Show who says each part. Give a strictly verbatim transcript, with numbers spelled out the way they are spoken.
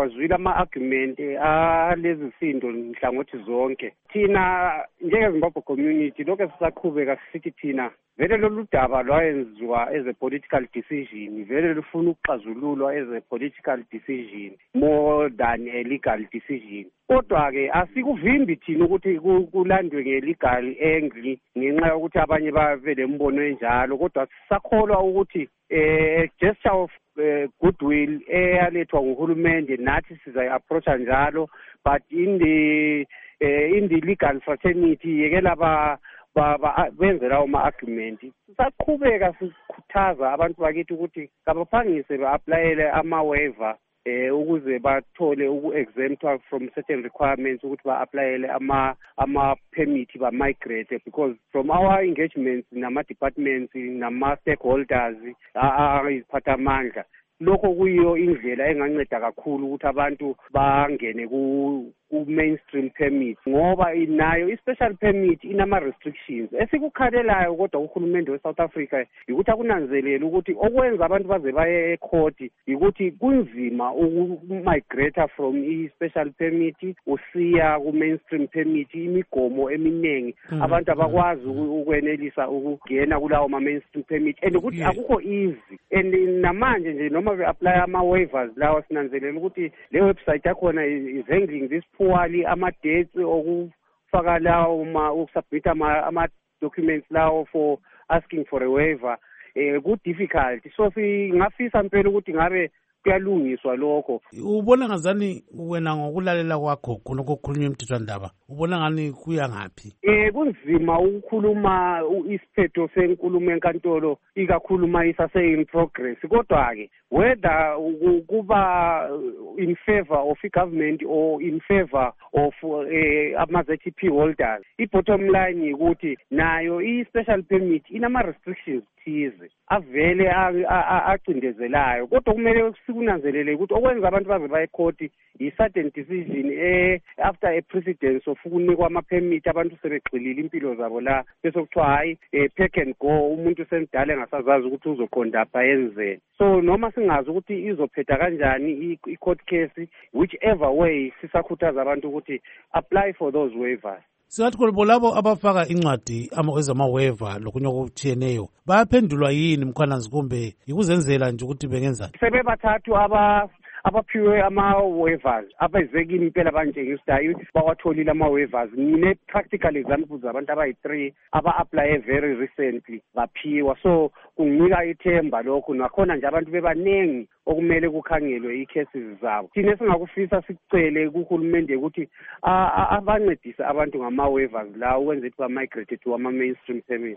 Speaker 1: ngiwazwile ama-argument alezi sindo nhlangothi zonke. Thina njenge-Zimbabwe community lokhu esisaqhubeka sithi thina vele lolu daba lwayenziwa as a political decision, vele lufuna ukuxazululwa as a political decision more than a legal decision. Kodwa-ke asikuvimbi thina ukuthi kulandwe nge-legal angle ngenxa yokuthi abanye babe lembono enjalo, kodwa sisakholwa ukuthi eh gesture of uh, goodwill eyalethwa nguhulumende nathi sizayi-approacha njalo, but in the uh, in the legal fraternity yekela ba benze lawo ma-argument. Sisaqhubeka sikhuthaza abantu bakithi ukuthi kabaphangise ba-aplayele ama-waiver eh ukuze bathole uku-exemptwa from certain requirements ukuthi ba-aplayele ama ama-permit ba-migrate, because from our engagements nama-departments nama-stakeholders ayiziphathamandla, lokho kuyiyo indlela enganceda kakhulu ukuthi abantu bangene ku ku-mainstream permit, ngoba inayo i-special permit inama-restrictions esikukhalelayo. Kodwa uhulumende we-South Africa yikuthi akunanzelele ukuthi okwenza abantu baze baye ekhoti yikuthi kunzima uku-migrate from i-special permit usiya ku-mainstream permit, imigomo eminingi mm. abantu abakwazi ukwenelisa ukungena kulawo ma-mainstream permit, and ukuthi yeah. akukho easy, and namanje nje noma be-apply ama-waivers lawa sinanzelela ukuthi le website yakhona is handling this poorly, ama-dates okufaka lawo ukusubmit ama-documents lawo for asking for a waiver eh ku-difficult. So singafisa mpela ukuthi ngabe kuyalungiswa lokho.
Speaker 2: Ubona ngazani wena ngokulalela kwakho khonokho okukhulunywa emthethwandaba, ubona ngani kuya ngaphi?
Speaker 1: Eh kunzima ukukhuluma isiphetho senkulumo enkantolo ikakhuluma isase in progress, kodwa ke whether kuba in favor of the government or in favor of uh, ama-Z T P holders, i-bottom line ukuthi nayo i-special permit inama restrictions thize avele acindezelayo, kodwa kumele sikunanzelele ukuthi okwenza abantu baze baye ekhoti i-certain decision eh after a precedence of ukunikwa ama-permit abantu sebegxilile impilo zabo la, bese kuthiwa hayi eh, pack and go, umuntu semdala engasazazi ukuthi uzoqonda apha yenzeni. So noma singazi ukuthi izophetha kanjani i-court case, whichever way sisakhuthaza abantu ukuthi apply for those waivers.
Speaker 2: Singathi kolabo labo abafaka incwadi ama-waiver lokunye okutshiyeneyo bayaphendulwa yini mkhwananzi, kumbe yikuzenzela nje ukuthi bengenzani?
Speaker 1: Sebebathathu aba abaphiwe ama-waivers abezekini impela banjengisdayi bawatholile ama-waivers. Ngine-practical examples zabantu abayi-three aba-aplaye very recently baphiwa, so kunginika ithemba lokho. Nakhona nje abantu bebaningi okumele kukhangelwe i-cases zabo. Thina esingakufisa sicele kuhulumende ukuthi abancedise abantu ngama-waivers la ukwenza ukuthi ba-migrate to ama-mainstream permit.